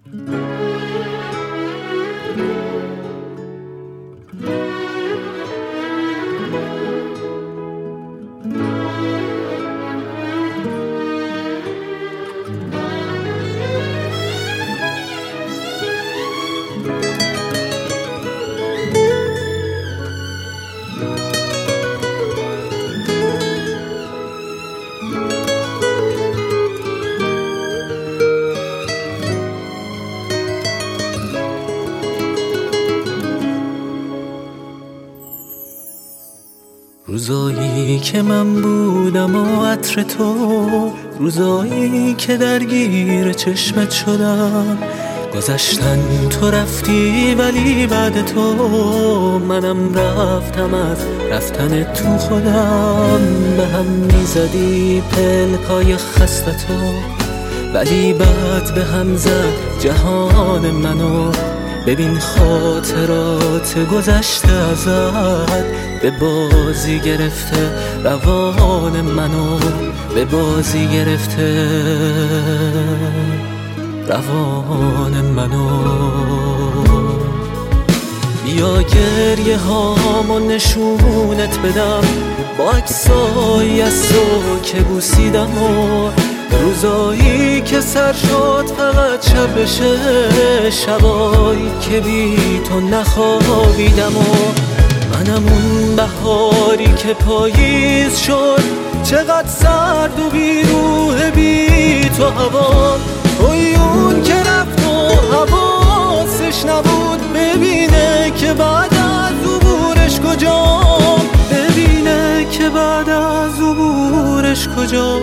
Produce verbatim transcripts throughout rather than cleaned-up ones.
روزایی که من بودم و عطر تو، روزایی که درگیر چشمت شدم، گذشتن تو رفتی ولی بعد تو منم رفتم از رفتن تو خودم. به هم میزدی پلکای خسته تو، ولی بعد به هم زد جهان منو. ببین خاطرات گذشته ازت به بازی گرفته روان منو، به بازی گرفته روان منو. بیا گریه هامو نشونت بدم با عکسای از تو که بوسیدم و روزایی که سر شد فقط شب بشه، شبایی که بی تو نخوابیدم و منم اون بهاری که پاییز شد، چقدر سرد و بی روح بی تو هوا. توی اون که رفت و حواسش نبود ببینه که بعد از عبورش کجا، ببینه که بعد از عبورش کجا.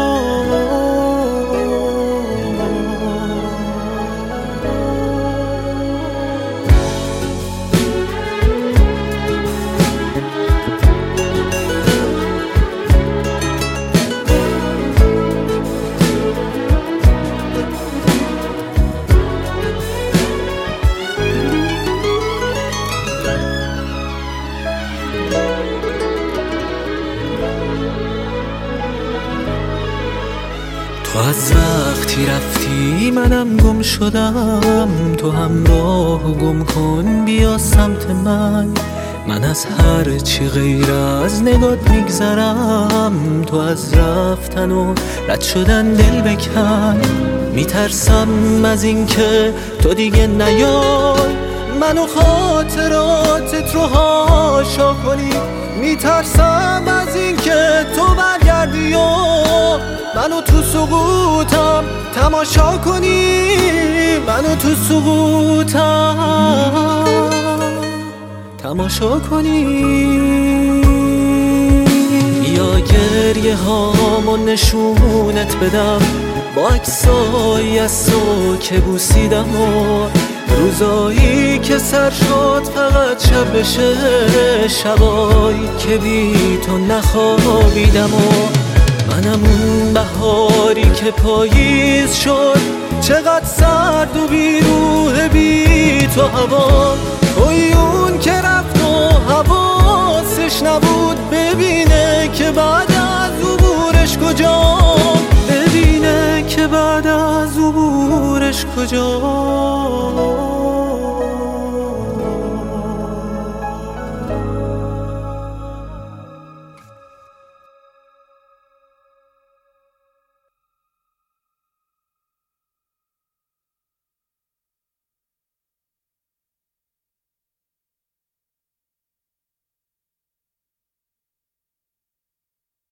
تو از وقتی رفتی منم گم شدم، تو همراه گم کن بیا سمت من. من از هر چی غیر از نگات میگذرم، تو از رفتن و رد شدن دل بکن. میترسم از این که تو دیگه نیای، منو خاطراتت رو هاشا کنی. میترسم از این که تو برگردی و منو تو سقوطم تماشا کنی، منو تو سقوطم تماشا کنی. بیا گریه هامو نشونت بدم با عکسای از تو که بوسیدم و روزایی که سر شد فقط شب بشه، شبایی که بی تو نخوابیدم و منم اون بهاری که پاییز شد، چقدر سرد و بی روح بی تو هوا. توی اون که رفت و حواسش نبود ببینه که بعد از عبورش کجا، ببینه که بعد از عبورش کجا.